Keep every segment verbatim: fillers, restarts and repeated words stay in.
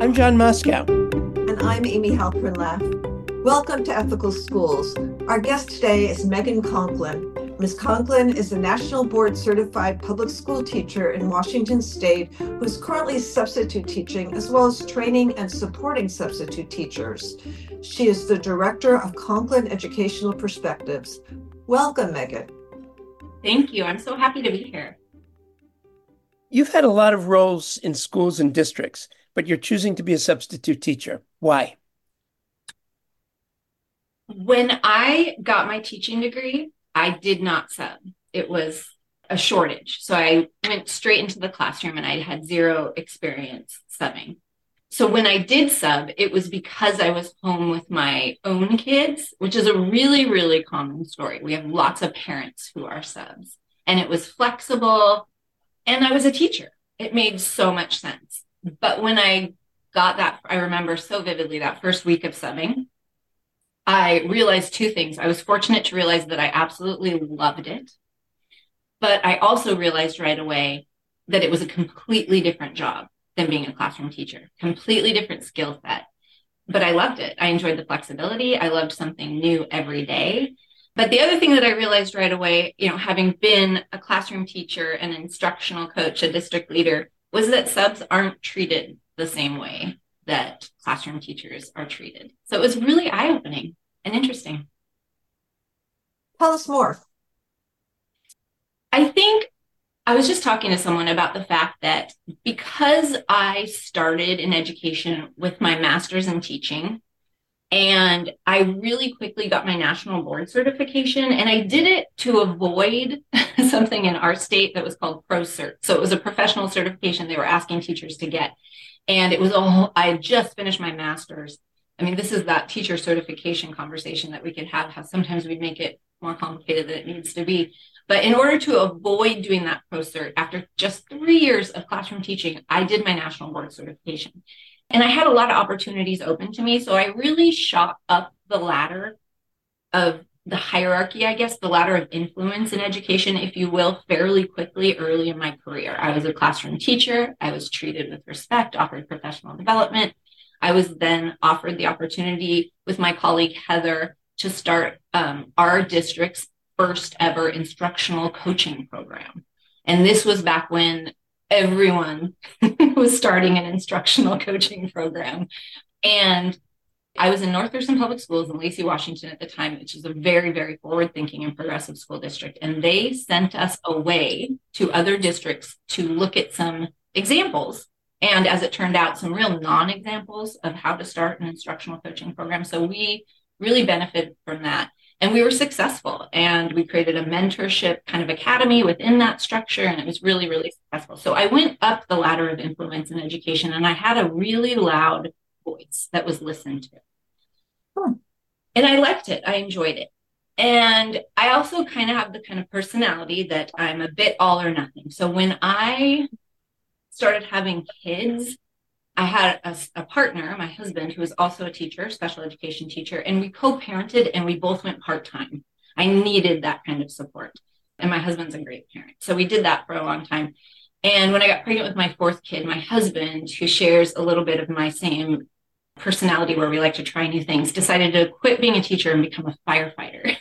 I'm John Moscow. And I'm Amy Halpern Laff. Welcome to Ethical Schools. Our guest today is Megan Conklin. Miz Conklin is a National Board Certified Public School teacher in Washington State who's currently substitute teaching as well as training and supporting substitute teachers. She is the Director of Conklin Educational Perspectives. Welcome, Megan. Thank you. I'm so happy to be here. You've had a lot of roles in schools and districts, but you're choosing to be a substitute teacher. Why? When I got my teaching degree, I did not sub. It was a shortage. So I went straight into the classroom and I had zero experience subbing. So when I did sub, it was because I was home with my own kids, which is a really, really common story. We have lots of parents who are subs, and it was flexible, and I was a teacher. It made so much sense. But when I got that, I remember so vividly that first week of subbing, I realized two things. I was fortunate to realize that I absolutely loved it, but I also realized right away that it was a completely different job than being a classroom teacher, completely different skill set. But I loved it. I enjoyed the flexibility. I loved something new every day. But the other thing that I realized right away, you know, having been a classroom teacher, an instructional coach, a district leader, was that subs aren't treated the same way that classroom teachers are treated. So it was really eye-opening and interesting. Tell us more. I think I was just talking to someone about the fact that because I started in education with my master's in teaching, and I really quickly got my national board certification, and I did it to avoid something in our state that was called ProCert. So it was a professional certification they were asking teachers to get. And it was all, I had just finished my master's. I mean, this is that teacher certification conversation that we could have, how sometimes we make it more complicated than it needs to be. But in order to avoid doing that ProCert, after just three years of classroom teaching, I did my national board certification. And I had a lot of opportunities open to me. So I really shot up the ladder of the hierarchy, I guess, the ladder of influence in education, if you will, fairly quickly early in my career. I was a classroom teacher. I was treated with respect, offered professional development. I was then offered the opportunity with my colleague Heather to start um, our district's first ever instructional coaching program. And this was back when everyone was starting an instructional coaching program. And I was in North Thurston Public Schools in Lacey, Washington at the time, which is a very, very forward-thinking and progressive school district. And they sent us away to other districts to look at some examples. And as it turned out, some real non-examples of how to start an instructional coaching program. So we really benefited from that. And we were successful, and we created a mentorship kind of academy within that structure, and it was really, really successful. So I went up the ladder of influence in education, and I had a really loud voice that was listened to. Hmm. And I liked it. I enjoyed it. And I also kind of have the kind of personality that I'm a bit all or nothing. So when I started having kids, I had a, a partner, my husband, who was also a teacher, special education teacher, and we co-parented and we both went part-time. I needed that kind of support. And my husband's a great parent. So we did that for a long time. And when I got pregnant with my fourth kid, my husband, who shares a little bit of my same personality where we like to try new things, decided to quit being a teacher and become a firefighter.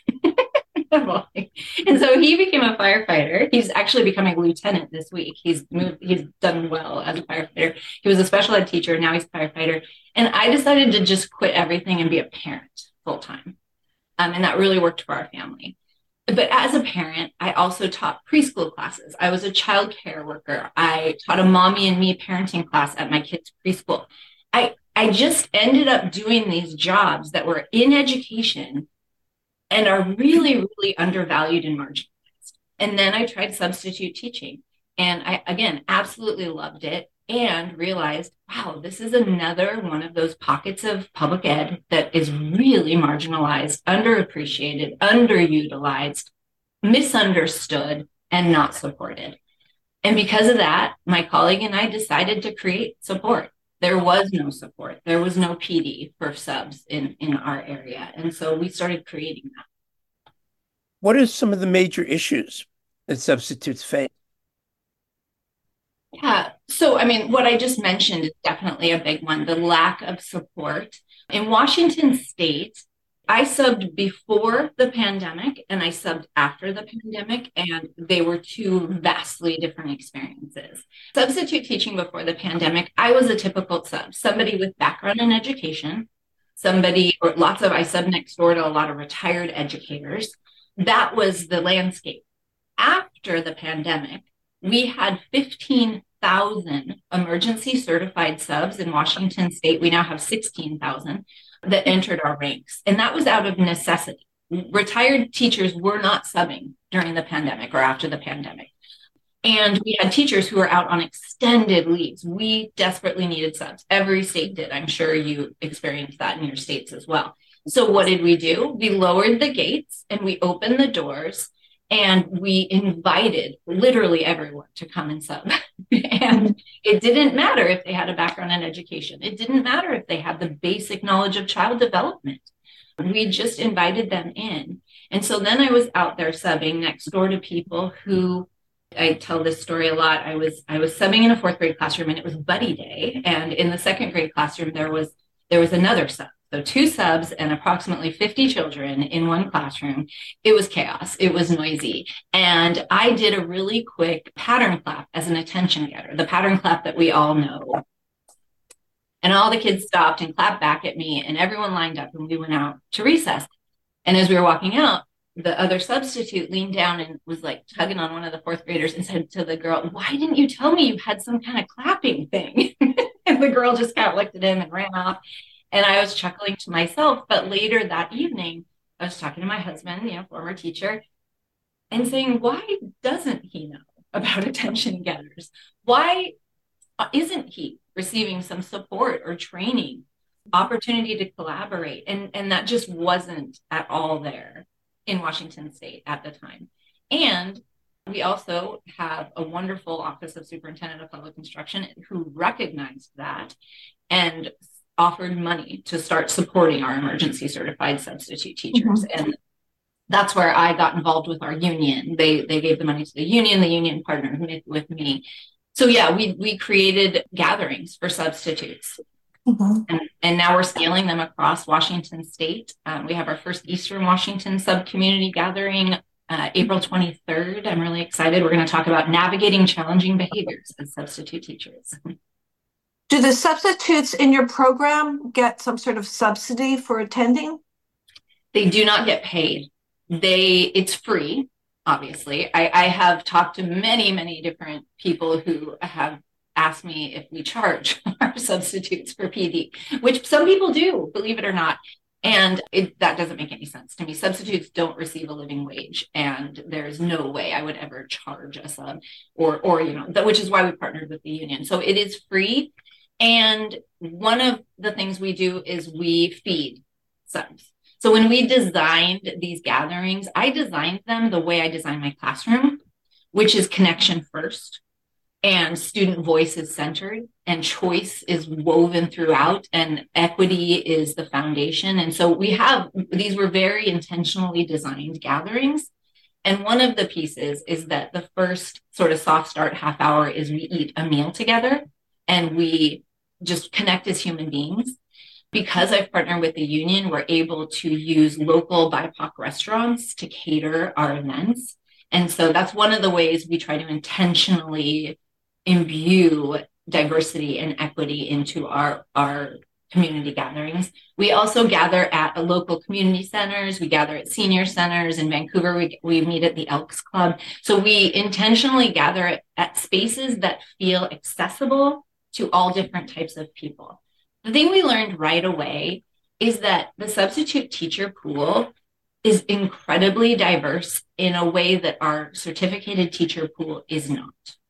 And so he became a firefighter. He's actually becoming a lieutenant this week. He's moved, he's done well as a firefighter. He was a special ed teacher. Now he's a firefighter. And I decided to just quit everything and be a parent full time. Um, and that really worked for our family. But as a parent, I also taught preschool classes. I was a child care worker. I taught a mommy and me parenting class at my kids' preschool. I, I just ended up doing these jobs that were in education and are really, really undervalued and marginalized. And then I tried substitute teaching. And I, again, absolutely loved it and realized, wow, this is another one of those pockets of public ed that is really marginalized, underappreciated, underutilized, misunderstood, and not supported. And because of that, my colleague and I decided to create support. There was no support. There was no P D for subs in, in our area. And so we started creating that. What are some of the major issues that substitutes face? Yeah, So, I mean, what I just mentioned is definitely a big one, the lack of support. In Washington State, I subbed before the pandemic and I subbed after the pandemic, and they were two vastly different experiences. Substitute teaching before the pandemic, I was a typical sub, somebody with background in education, somebody, or lots of, I subbed next door to a lot of retired educators. That was the landscape. After the pandemic, we had fifteen thousand emergency certified subs in Washington State. We now have sixteen thousand that entered our ranks. And that was out of necessity. Retired teachers were not subbing during the pandemic or after the pandemic. And we had teachers who were out on extended leaves. We desperately needed subs. Every state did. I'm sure you experienced that in your states as well. So what did we do? We lowered the gates and we opened the doors and we invited literally everyone to come and sub. And it didn't matter if they had a background in education. It didn't matter if they had the basic knowledge of child development. We just invited them in. And so then I was out there subbing next door to people who, I tell this story a lot. I was I was subbing in a fourth grade classroom and it was buddy day. And in the second grade classroom, there was there was another sub. So two subs and approximately fifty children in one classroom. It was chaos. It was noisy. And I did a really quick pattern clap as an attention getter, the pattern clap that we all know. And all the kids stopped and clapped back at me and everyone lined up and we went out to recess. And as we were walking out, the other substitute leaned down and was like tugging on one of the fourth graders and said to the girl, "Why didn't you tell me you had some kind of clapping thing?" And the girl just kind of looked at him and ran off. And I was chuckling to myself. But later that evening, I was talking to my husband, you know, former teacher, and saying, why doesn't he know about attention getters? Why isn't he receiving some support or training, opportunity to collaborate? And, and that just wasn't at all there in Washington State at the time. And we also have a wonderful Office of Superintendent of Public Instruction who recognized that and offered money to start supporting our emergency certified substitute teachers. Mm-hmm. And that's where I got involved with our union. They they gave the money to the union, the union partnered with, with me. So yeah, we we created gatherings for substitutes. Mm-hmm. And, and now we're scaling them across Washington State. Um, we have our first Eastern Washington sub-community gathering uh, April twenty-third. I'm really excited. We're going to talk about navigating challenging behaviors as substitute teachers. Do the substitutes in your program get some sort of subsidy for attending? They do not get paid. They it's free, obviously. I, I have talked to many, many different people who have asked me if we charge our substitutes for P D, which some people do, believe it or not. And it, that doesn't make any sense to me. Substitutes don't receive a living wage, and there's no way I would ever charge a sub, or, or you know, that, which is why we partnered with the union. So it is free. And one of the things we do is we feed subs. So when we designed these gatherings, I designed them the way I designed my classroom, which is connection first and student voice is centered and choice is woven throughout and equity is the foundation. And so we have, these were very intentionally designed gatherings. And one of the pieces is that the first sort of soft start half hour is we eat a meal together and we just connect as human beings. Because I've partnered with the union, we're able to use local B I P O C restaurants to cater our events. And so that's one of the ways we try to intentionally imbue diversity and equity into our, our community gatherings. We also gather at a local community centers. We gather at senior centers. In Vancouver, we, we meet at the Elks Club. So we intentionally gather at, at spaces that feel accessible to all different types of people. The thing we learned right away is that the substitute teacher pool is incredibly diverse in a way that our certificated teacher pool is not.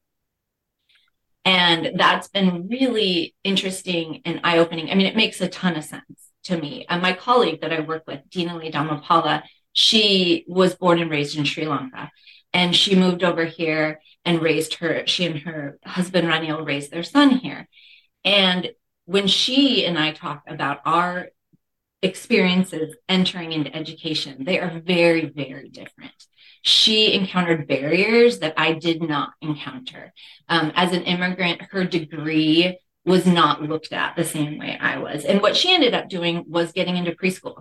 And that's been really interesting and eye-opening. I mean, it makes a ton of sense to me. And my colleague that I work with, Dinali Dhammapala, she was born and raised in Sri Lanka. And she moved over here and raised her, she and her husband, Ranil, raised their son here. And when she and I talk about our experiences entering into education, they are very, very different. She encountered barriers that I did not encounter. Um, as an immigrant, her degree was not looked at the same way I was. And what she ended up doing was getting into preschool.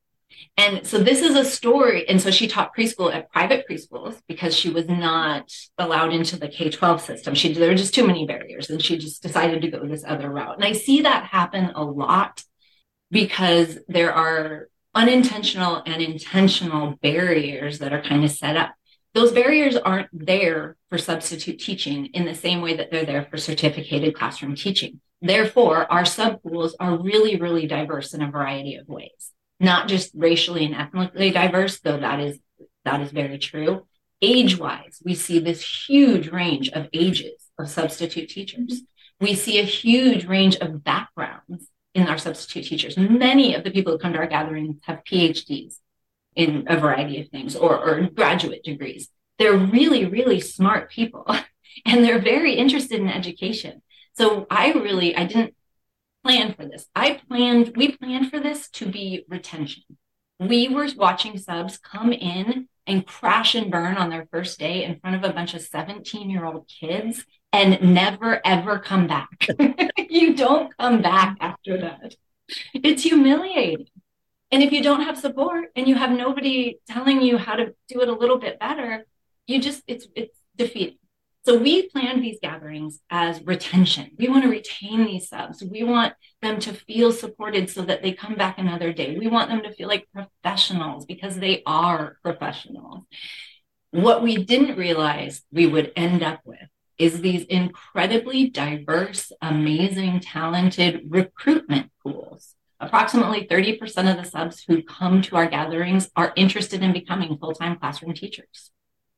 And so this is a story. And so she taught preschool at private preschools because she was not allowed into the K twelve system. She, there were just too many barriers, and she just decided to go this other route. And I see that happen a lot because there are unintentional and intentional barriers that are kind of set up. Those barriers aren't there for substitute teaching in the same way that they're there for certificated classroom teaching. Therefore, our subpools are really, really diverse in a variety of ways. Not just racially and ethnically diverse, though that is that is very true. Age-wise, we see this huge range of ages of substitute teachers. We see a huge range of backgrounds in our substitute teachers. Many of the people who come to our gatherings have P H Ds in a variety of things, or, or graduate degrees. They're really, really smart people, and they're very interested in education. So I really, I didn't plan for this. I planned, we planned for this to be retention. We were watching subs come in and crash and burn on their first day in front of a bunch of seventeen-year-old kids and never, ever come back. You don't come back after that. It's humiliating. And if you don't have support and you have nobody telling you how to do it a little bit better, you just, it's, it's defeating. So we planned these gatherings as retention. We want to retain these subs. We want them to feel supported so that they come back another day. We want them to feel like professionals because they are professionals. What we didn't realize we would end up with is these incredibly diverse, amazing, talented recruitment pools. Approximately thirty percent of the subs who come to our gatherings are interested in becoming full-time classroom teachers.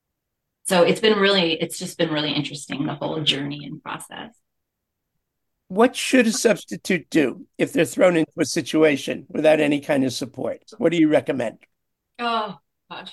So it's been really, it's just been really interesting, the whole journey and process. What should a substitute do if they're thrown into a situation without any kind of support? What do you recommend? Oh, gosh.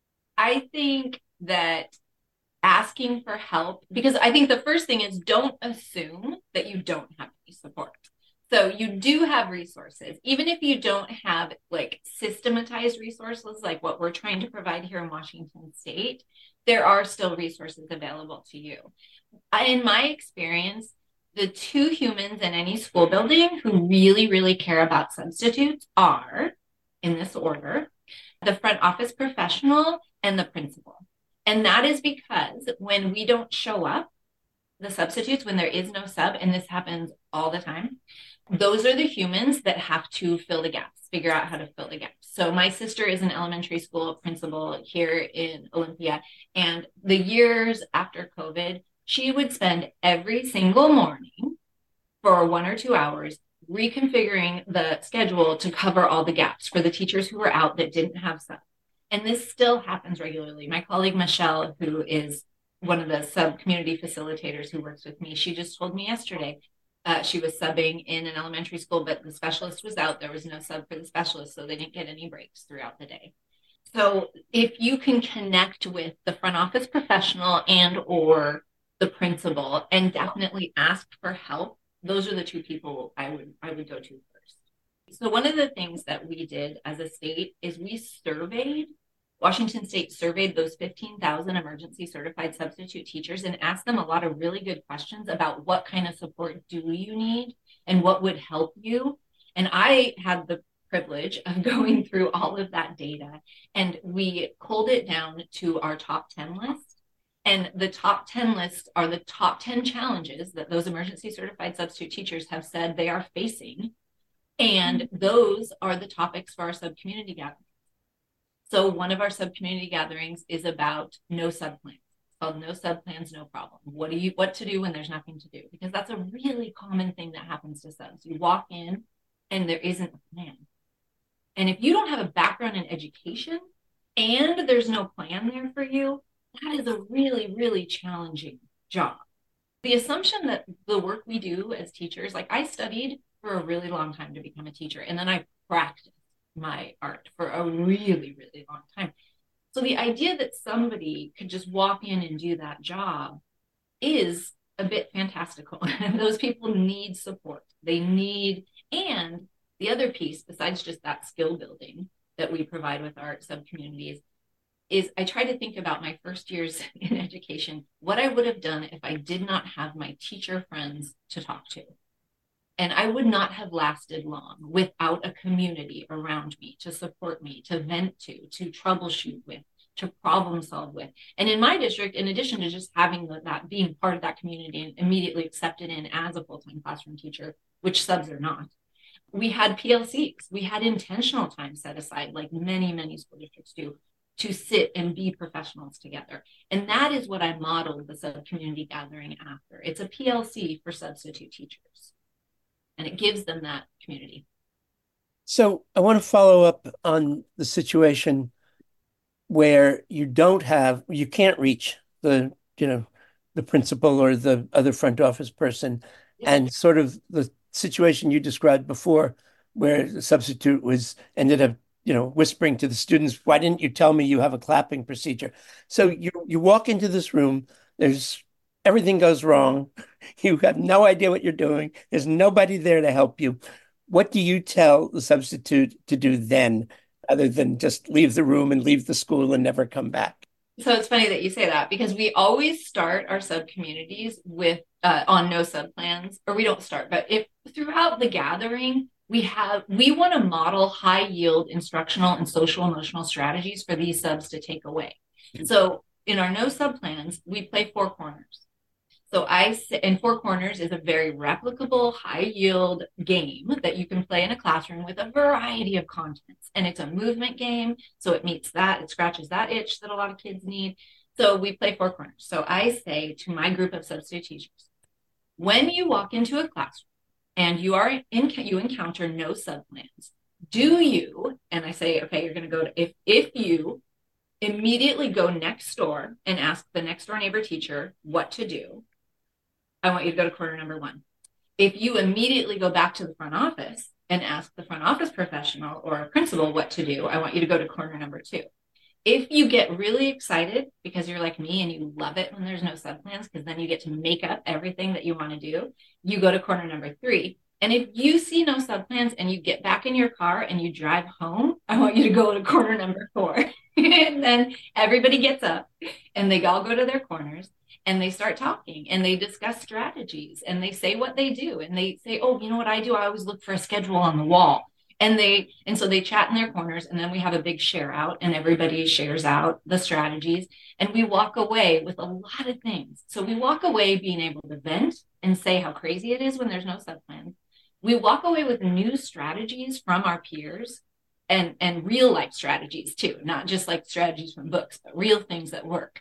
I think that asking for help, because I think the first thing is don't assume that you don't have any support. So you do have resources, even if you don't have like systematized resources like what we're trying to provide here in Washington State, there are still resources available to you. In my experience, the two humans in any school building who really, really care about substitutes are, in this order, the front office professional and the principal. And that is because when we don't show up, the substitutes, when there is no sub, and this happens all the time, those are the humans that have to fill the gaps, figure out how to fill the gaps. So my sister is an elementary school principal here in Olympia, and the years after COVID, she would spend every single morning for one or two hours reconfiguring the schedule to cover all the gaps for the teachers who were out that didn't have sub. And this still happens regularly. My colleague, Michelle, who is one of the sub-community facilitators who works with me, she just told me yesterday, Uh, she was subbing in an elementary school, but the specialist was out. There was no sub for the specialist, so they didn't get any breaks throughout the day. So if you can connect with the front office professional and or the principal and definitely ask for help, those are the two people I would I would go to first. So one of the things that we did as a state is we surveyed Washington State surveyed those fifteen thousand emergency certified substitute teachers and asked them a lot of really good questions about what kind of support do you need and what would help you. And I had the privilege of going through all of that data, and we pulled it down to our top ten list. And the top ten lists are the top ten challenges that those emergency certified substitute teachers have said they are facing. And those are the topics for our sub-community gatherings. So one of our sub-community gatherings is about no sub-plans. It's called No Sub-Plans, No Problem. What do you, what to do when there's nothing to do? Because that's a really common thing that happens to subs. You walk in and there isn't a plan. And if you don't have a background in education and there's no plan there for you, that is a really, really challenging job. The assumption that the work we do as teachers, like I studied for a really long time to become a teacher, and then I practiced my art for a really, really long time. So the idea that somebody could just walk in and do that job is a bit fantastical. Those people need support. They need, and the other piece, besides just that skill building that we provide with our sub-communities, is I try to think about my first years in education, what I would have done if I did not have my teacher friends to talk to. And I would not have lasted long without a community around me to support me, to vent to, to troubleshoot with, to problem solve with. And in my district, in addition to just having that, being part of that community and immediately accepted in as a full-time classroom teacher, which subs are not, we had P L Cs. We had intentional time set aside, like many, many school districts do, to sit and be professionals together. And that is what I modeled the sub-community gathering after. It's a P L C for substitute teachers. And it gives them that community. So I want to follow up on the situation where you don't have, you can't reach the, you know, the principal or the other front office person, yeah. And sort of the situation you described before, where the substitute was ended up, you know, whispering to the students, "Why didn't you tell me you have a clapping procedure?" So you you walk into this room, there's everything goes wrong. You have no idea what you're doing. There's nobody there to help you. What do you tell the substitute to do then, other than just leave the room and leave the school and never come back? So it's funny that you say that, because we always start our sub communities with uh, on no sub plans, or we don't start, but if throughout the gathering, we have, we want to model high yield instructional and social emotional strategies for these subs to take away. Mm-hmm. So in our no sub plans, we play four corners. So I, and Four Corners is a very replicable, high-yield game that you can play in a classroom with a variety of contents. And it's a movement game, so it meets that, it scratches that itch that a lot of kids need. So we play Four Corners. So I say to my group of substitute teachers, when you walk into a classroom and you are in, you encounter no sub-plans, do you, and I say, okay, you're going to go to, if, if you immediately go next door and ask the next door neighbor teacher what to do, I want you to go to corner number one. If you immediately go back to the front office and ask the front office professional or a principal what to do, I want you to go to corner number two. If you get really excited because you're like me and you love it when there's no subplans, because then you get to make up everything that you want to do, you go to corner number three. And if you see no subplans and you get back in your car and you drive home, I want you to go to corner number four. And then everybody gets up and they all go to their corners. And they start talking and they discuss strategies and they say what they do. And they say, oh, you know what I do? I always look for a schedule on the wall. And they, and so they chat in their corners, and then we have a big share out and everybody shares out the strategies, and we walk away with a lot of things. So we walk away being able to vent and say how crazy it is when there's no subplans. We walk away with new strategies from our peers and, and real life strategies too, not just like strategies from books, but real things that work.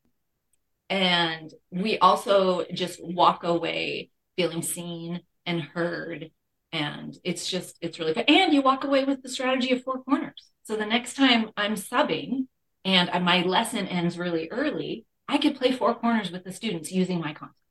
And we also just walk away feeling seen and heard. And it's just, it's really fun. And you walk away with the strategy of Four Corners. So the next time I'm subbing and my lesson ends really early, I could play Four Corners with the students using my content.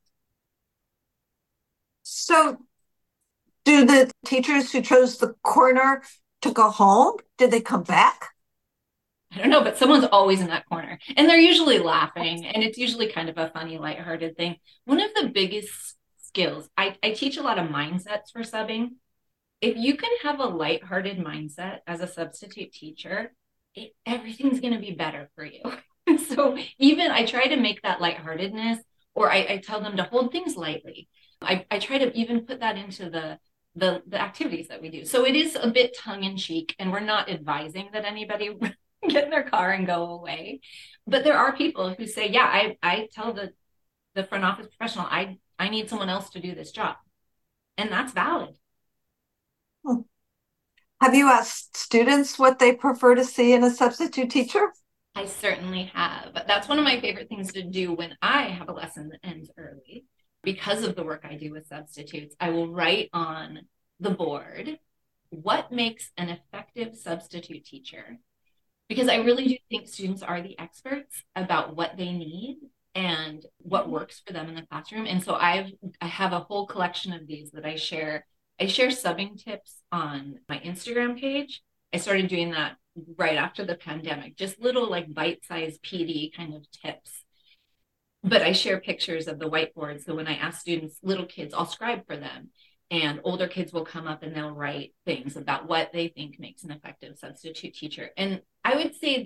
So do the teachers who chose the corner to go home, did they come back? I don't know, but someone's always in that corner and they're usually laughing, and it's usually kind of a funny, lighthearted thing. One of the biggest skills, I, I teach a lot of mindsets for subbing. If you can have a lighthearted mindset as a substitute teacher, it, everything's going to be better for you. So even I try to make that lightheartedness, or I, I tell them to hold things lightly. I, I try to even put that into the the the activities that we do. So it is a bit tongue in cheek, and we're not advising that anybody get in their car and go away. But there are people who say, yeah, I, I tell the, the front office professional, I, I need someone else to do this job. And that's valid. Hmm. Have you asked students what they prefer to see in a substitute teacher? I certainly have. But that's one of my favorite things to do when I have a lesson that ends early. Because of the work I do with substitutes, I will write on the board what makes an effective substitute teacher. Because I really do think students are the experts about what they need and what works for them in the classroom. And so I've, I have a whole collection of these that I share. I share subbing tips on my Instagram page. I started doing that right after the pandemic, just little like bite-sized P D kind of tips. But I share pictures of the whiteboard. So when I ask students, little kids, I'll scribe for them. And older kids will come up and they'll write things about what they think makes an effective substitute teacher. And I would say the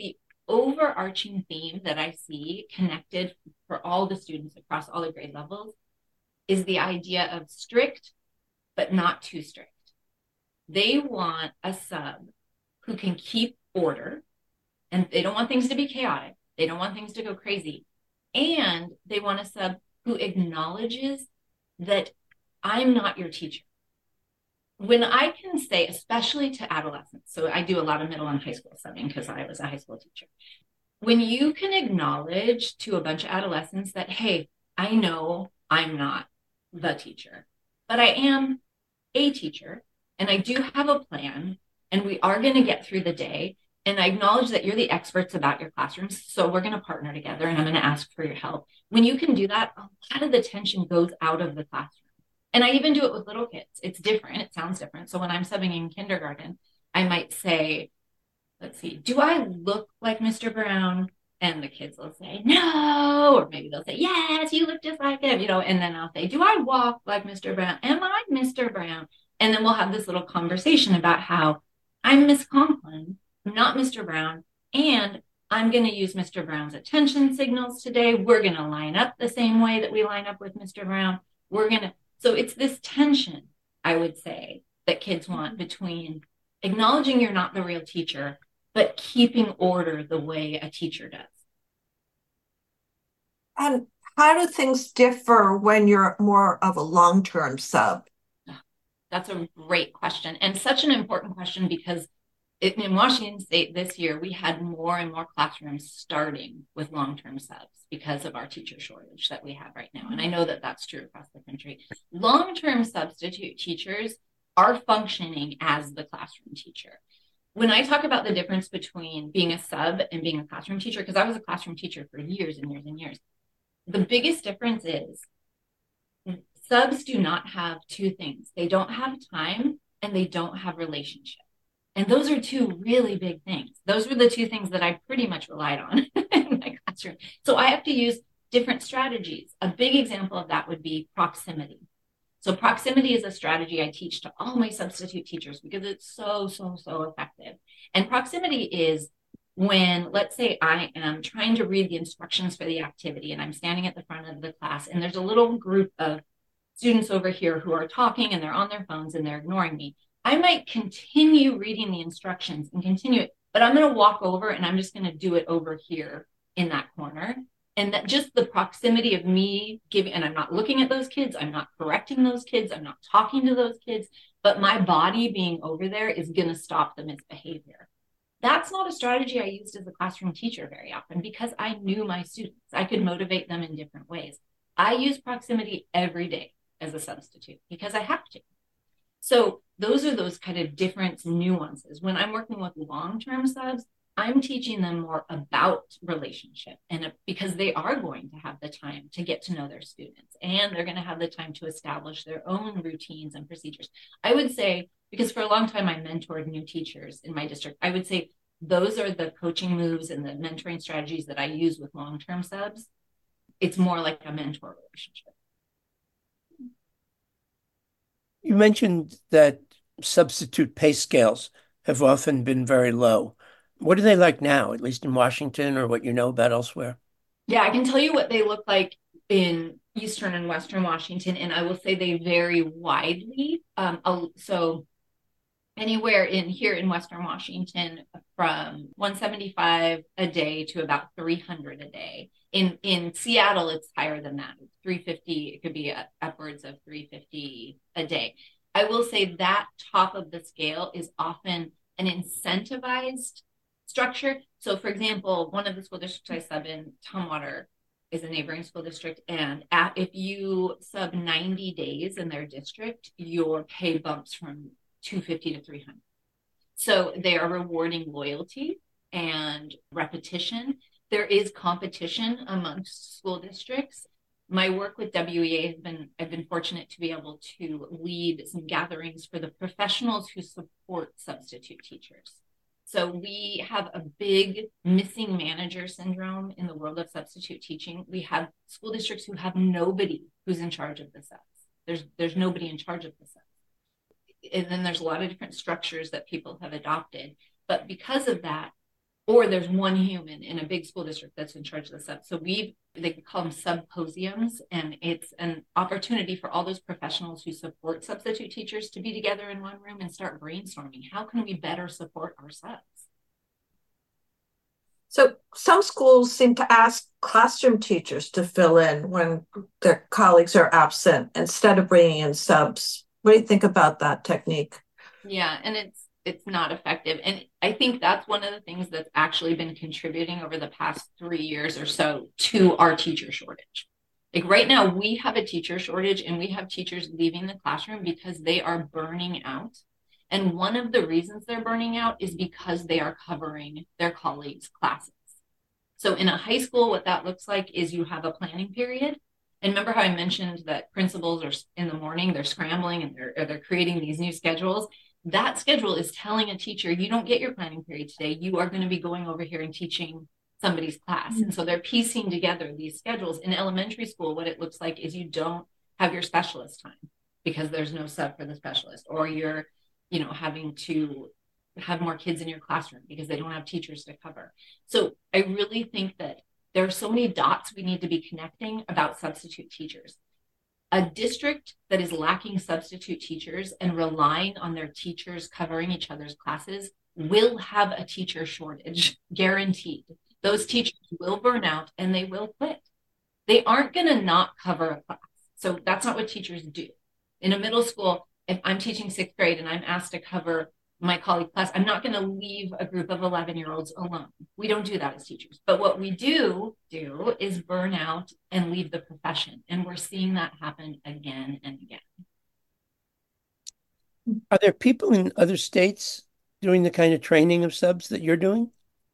overarching theme that I see connected for all the students across all the grade levels is the idea of strict, but not too strict. They want a sub who can keep order, and they don't want things to be chaotic. They don't want things to go crazy. And they want a sub who acknowledges that I'm not your teacher. When I can say, especially to adolescents, so I do a lot of middle and high school subbing because I was a high school teacher. When you can acknowledge to a bunch of adolescents that, hey, I know I'm not the teacher, but I am a teacher and I do have a plan and we are going to get through the day. And I acknowledge that you're the experts about your classrooms. So we're going to partner together and I'm going to ask for your help. When you can do that, a lot of the tension goes out of the classroom. And I even do it with little kids. It's different. It sounds different. So when I'm subbing in kindergarten, I might say, let's see, do I look like Mister Brown? And the kids will say, no. Or maybe they'll say, yes, you look just like him, you know, and then I'll say, do I walk like Mister Brown? Am I Mister Brown? And then we'll have this little conversation about how I'm Miss Conklin, not Mister Brown. And I'm going to use Mister Brown's attention signals today. We're going to line up the same way that we line up with Mister Brown. We're going to, so it's this tension, I would say, that kids want between acknowledging you're not the real teacher, but keeping order the way a teacher does. And how do things differ when you're more of a long-term sub? That's a great question, and such an important question because it, in Washington State this year, we had more and more classrooms starting with long-term subs because of our teacher shortage that we have right now. And I know that that's true across the country. Long-term substitute teachers are functioning as the classroom teacher. When I talk about the difference between being a sub and being a classroom teacher, because I was a classroom teacher for years and years and years, the biggest difference is subs do not have two things. They don't have time and they don't have relationship. And those are two really big things. Those were the two things that I pretty much relied on in my classroom. So I have to use different strategies. A big example of that would be proximity. So proximity is a strategy I teach to all my substitute teachers because it's so, so, so effective. And proximity is when, let's say I am trying to read the instructions for the activity and I'm standing at the front of the class and there's a little group of students over here who are talking and they're on their phones and they're ignoring me. I might continue reading the instructions and continue it, but I'm going to walk over and I'm just going to do it over here in that corner. And that just the proximity of me giving, and I'm not looking at those kids, I'm not correcting those kids, I'm not talking to those kids, but my body being over there is going to stop the misbehavior. That's not a strategy I used as a classroom teacher very often because I knew my students. I could motivate them in different ways. I use proximity every day as a substitute because I have to. So those are those kind of different nuances. When I'm working with long-term subs, I'm teaching them more about relationship and because they are going to have the time to get to know their students and they're going to have the time to establish their own routines and procedures. I would say, because for a long time I mentored new teachers in my district, I would say those are the coaching moves and the mentoring strategies that I use with long-term subs. It's more like a mentor relationship. You mentioned that substitute pay scales have often been very low. What are they like now, at least in Washington or what you know about elsewhere? Yeah, I can tell you what they look like in Eastern and Western Washington, and I will say they vary widely. Um, so anywhere in here in Western Washington from one hundred seventy-five a day to about three hundred a day. In in Seattle, it's higher than that. It's three hundred fifty. It could be uh, upwards of three hundred fifty a day. I will say that top of the scale is often an incentivized structure. So, for example, one of the school districts I sub in, Tumwater, is a neighboring school district. And at, if you sub ninety days in their district, your pay bumps from two hundred fifty to three hundred. So they are rewarding loyalty and repetition. There is competition amongst school districts. My work with W E A has been, I've been fortunate to be able to lead some gatherings for the professionals who support substitute teachers. So we have a big missing manager syndrome in the world of substitute teaching. We have school districts who have nobody who's in charge of the subs. There's, there's nobody in charge of the subs. And then there's a lot of different structures that people have adopted. But because of that, or there's one human in a big school district that's in charge of the sub. So we they call them symposiums, and it's an opportunity for all those professionals who support substitute teachers to be together in one room and start brainstorming. How can we better support our subs? So some schools seem to ask classroom teachers to fill in when their colleagues are absent instead of bringing in subs. What do you think about that technique? Yeah, and it's it's not effective. And I think that's one of the things that's actually been contributing over the past three years or so to our teacher shortage. Like right now, we have a teacher shortage, and we have teachers leaving the classroom because they are burning out. And one of the reasons they're burning out is because they are covering their colleagues' classes. So in a high school, what that looks like is you have a planning period. And remember how I mentioned that principals are in the morning, they're scrambling and they're, they're creating these new schedules. That schedule is telling a teacher, you don't get your planning period today. You are going to be going over here and teaching somebody's class. Mm-hmm. And so they're piecing together these schedules. In elementary school, what it looks like is you don't have your specialist time because there's no sub for the specialist, or you're, you know, having to have more kids in your classroom because they don't have teachers to cover. So I really think that there are so many dots we need to be connecting about substitute teachers. A district that is lacking substitute teachers and relying on their teachers covering each other's classes will have a teacher shortage, guaranteed. Those teachers will burn out and they will quit. They aren't going to not cover a class. So that's not what teachers do. In a middle school, if I'm teaching sixth grade and I'm asked to cover my colleague class, I'm not going to leave a group of eleven-year-olds alone. We don't do that as teachers. But what we do do is burn out and leave the profession. And we're seeing that happen again and again. Are there people in other states doing the kind of training of subs that you're doing?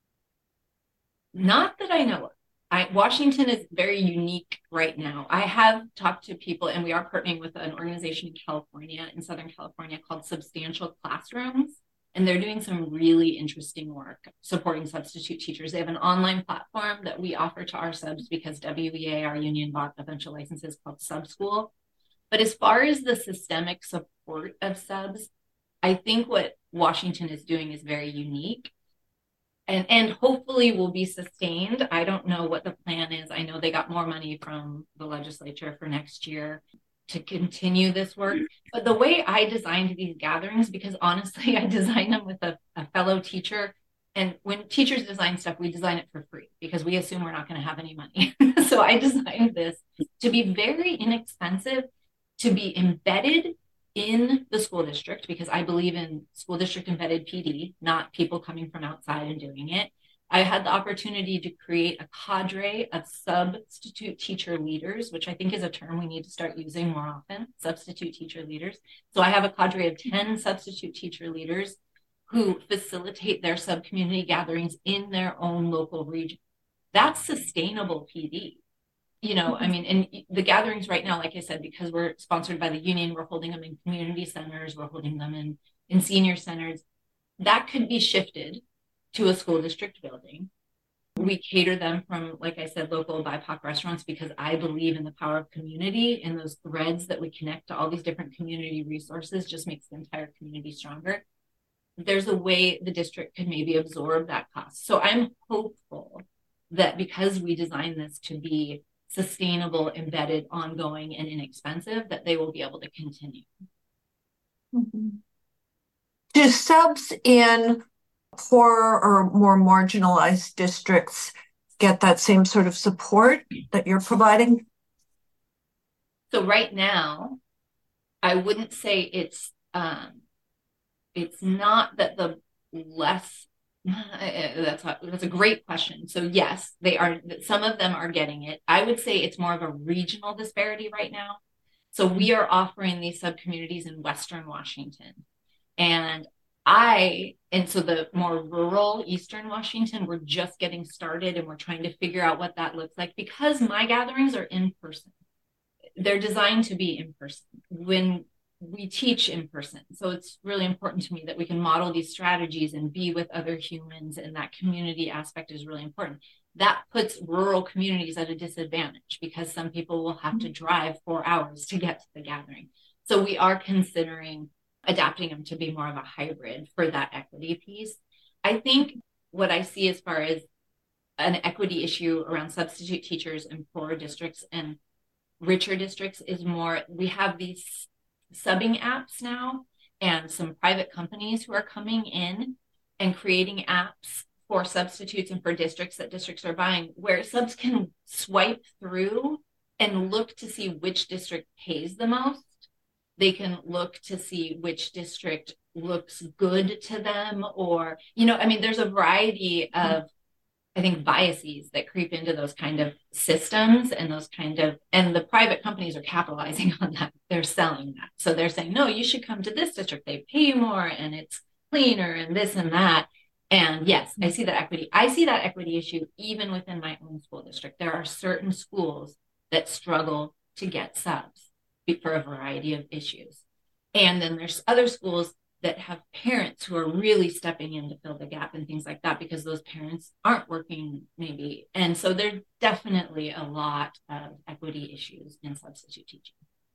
Not that I know of. I, Washington is very unique right now. I have talked to people, and we are partnering with an organization in California, in Southern California, called Substantial Classrooms. And they're doing some really interesting work supporting substitute teachers. They have an online platform that we offer to our subs because W E A, our union, bought a bunch of licenses called SubSchool. But as far as the systemic support of subs, I think what Washington is doing is very unique. And, and hopefully will be sustained. I don't know what the plan is. I know they got more money from the legislature for next year to continue this work. But the way I designed these gatherings, because honestly, I designed them with a, a fellow teacher. And when teachers design stuff, we design it for free because we assume we're not going to have any money. So I designed this to be very inexpensive, to be embedded in the school district, because I believe in school district embedded P D, not people coming from outside and doing it. I had the opportunity to create a cadre of substitute teacher leaders, which I think is a term we need to start using more often, substitute teacher leaders. So I have a cadre of ten substitute teacher leaders who facilitate their sub-community gatherings in their own local region. That's sustainable P D. You know, I mean, and the gatherings right now, like I said, because we're sponsored by the union, we're holding them in community centers, we're holding them in, in senior centers. That could be shifted to a school district building. We cater them from, like I said, local B I P O C restaurants, because I believe in the power of community, and those threads that we connect to all these different community resources just makes the entire community stronger. There's a way the district could maybe absorb that cost. So I'm hopeful that because we designed this to be sustainable, embedded, ongoing, and inexpensive, that they will be able to continue. Mm-hmm. Do subs in poorer or more marginalized districts get that same sort of support that you're providing? So right now, I wouldn't say it's um, it's not that the less That's a, that's a great question. So yes, they are. Some of them are getting it. I would say it's more of a regional disparity right now. So we are offering these sub-communities in Western Washington. And I, and so the more rural Eastern Washington, we're just getting started and we're trying to figure out what that looks like, because my gatherings are in person. They're designed to be in person. When we teach in person. So it's really important to me that we can model these strategies and be with other humans, and that community aspect is really important. That puts rural communities at a disadvantage because some people will have to drive four hours to get to the gathering. So we are considering adapting them to be more of a hybrid for that equity piece. I think what I see as far as an equity issue around substitute teachers in poorer districts and richer districts is more, we have these subbing apps now and some private companies who are coming in and creating apps for substitutes and for districts that districts are buying, where subs can swipe through and look to see which district pays the most. They can look to see which district looks good to them, or, you know, I mean, there's a variety of, I think, biases that creep into those kind of systems and those kind of, and the private companies are capitalizing on that. They're selling that. So they're saying, no, you should come to this district. They pay you more and it's cleaner and this and that. And yes, I see that equity. I see that equity issue even within my own school district. There are certain schools that struggle to get subs for a variety of issues. And then there's other schools that have parents who are really stepping in to fill the gap and things like that, because those parents aren't working maybe. And so there's definitely a lot of equity issues in substitute teaching.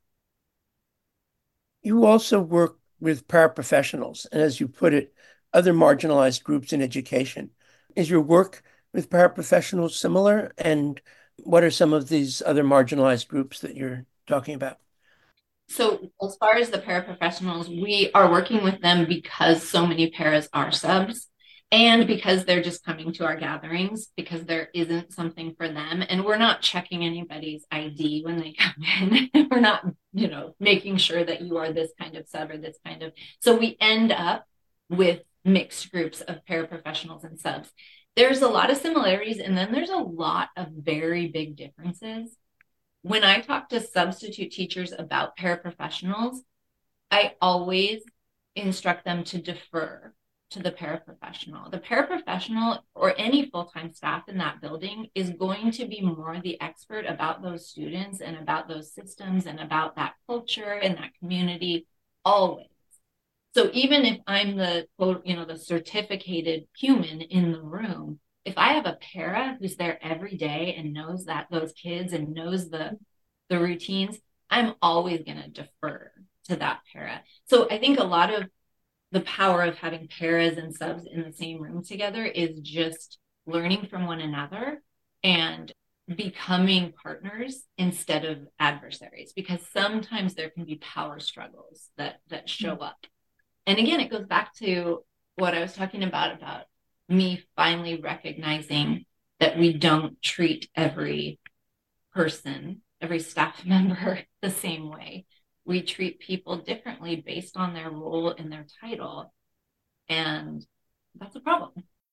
You also work with paraprofessionals, and as you put it, other marginalized groups in education. Is your work with paraprofessionals similar? And what are some of these other marginalized groups that you're talking about? So as far as the paraprofessionals, we are working with them because so many paras are subs and because they're just coming to our gatherings because there isn't something for them. And we're not checking anybody's I D when they come in. We're not, you know, making sure that you are this kind of sub or this kind of. So we end up with mixed groups of paraprofessionals and subs. There's a lot of similarities, and then there's a lot of very big differences. When I talk to substitute teachers about paraprofessionals, I always instruct them to defer to the paraprofessional. The paraprofessional or any full-time staff in that building is going to be more the expert about those students and about those systems and about that culture and that community always. So even if I'm the, you know, the certificated human in the room, if I have a para who's there every day and knows that those kids and knows the, the routines, I'm always going to defer to that para. So I think a lot of the power of having paras and subs in the same room together is just learning from one another and becoming partners instead of adversaries, because sometimes there can be power struggles that, that show up. And again, it goes back to what I was talking about, about me finally recognizing that we don't treat every person, every staff member the same way. We treat people differently based on their role and their title. And that's a problem.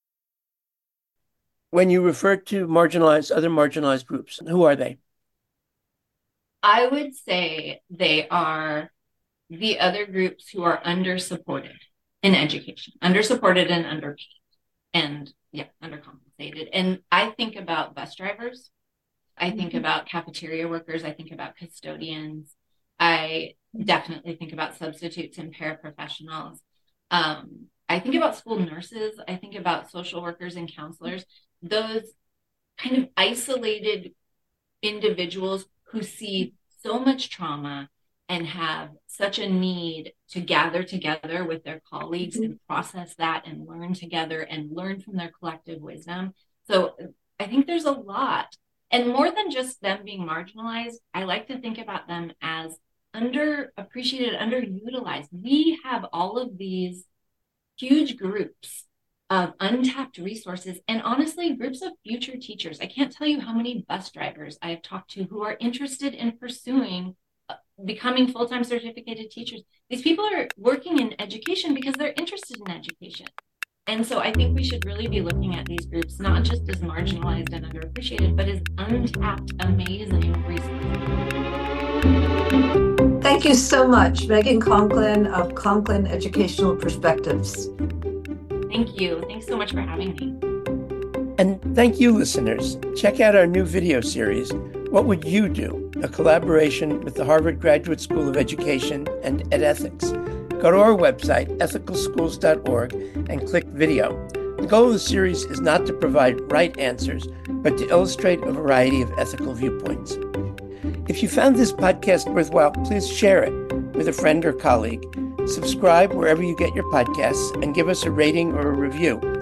When you refer to marginalized, other marginalized groups, who are they? I would say they are the other groups who are under-supported in education, under-supported and underpaid, and yeah, undercompensated. And I think about bus drivers. I think mm-hmm. about cafeteria workers. I think about custodians. I definitely think about substitutes and paraprofessionals. Um, I think about school nurses. I think about social workers and counselors, those kind of isolated individuals who see so much trauma and have such a need to gather together with their colleagues mm-hmm. and process that and learn together and learn from their collective wisdom. So I think there's a lot. And more than just them being marginalized, I like to think about them as underappreciated, underutilized. We have all of these huge groups of untapped resources and honestly, groups of future teachers. I can't tell you how many bus drivers I have talked to who are interested in pursuing becoming full-time certificated teachers. These people are working in education because they're interested in education. And so I think we should really be looking at these groups not just as marginalized and underappreciated, but as untapped, amazing resources. Thank you so much, Megan Conklin of Conklin Educational Perspectives. Thank you. Thanks so much for having me. And thank you, listeners. Check out our new video series, What Would You Do? A collaboration with the Harvard Graduate School of Education and edEthics. Go to our website, ethical schools dot org, and click video. The goal of the series is not to provide right answers, but to illustrate a variety of ethical viewpoints. If you found this podcast worthwhile, please share it with a friend or colleague. Subscribe wherever you get your podcasts and give us a rating or a review.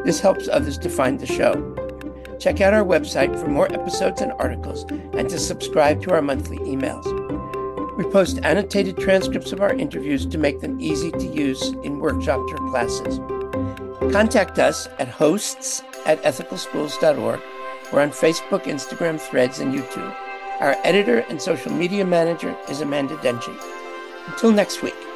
This helps others to find the show. Check out our website for more episodes and articles and to subscribe to our monthly emails. We post annotated transcripts of our interviews to make them easy to use in workshops or classes. Contact us at hosts at ethical schools dot org. We're on Facebook, Instagram, Threads, and YouTube. Our editor and social media manager is Amanda Denji. Until next week.